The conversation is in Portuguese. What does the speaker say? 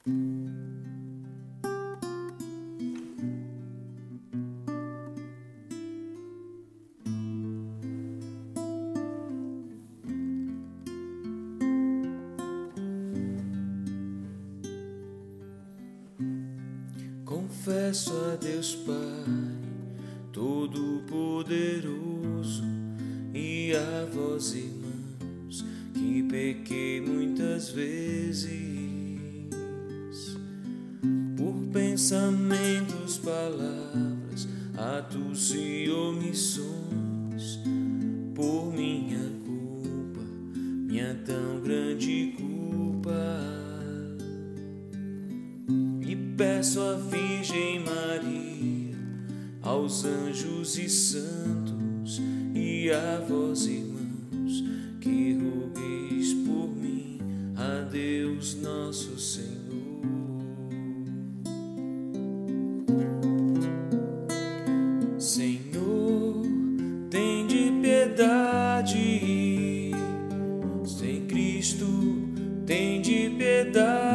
Confesso a Deus Pai Todo-Poderoso e a vós, irmãos, que pequei muitas vezes por pensamentos, palavras, atos e omissões, por minha culpa, minha tão grande culpa. E peço à Virgem Maria, aos anjos e santos e a vós, irmãos, que rogueis por mim a Deus nosso Senhor. Senhor, tende piedade, sem Cristo, tende piedade.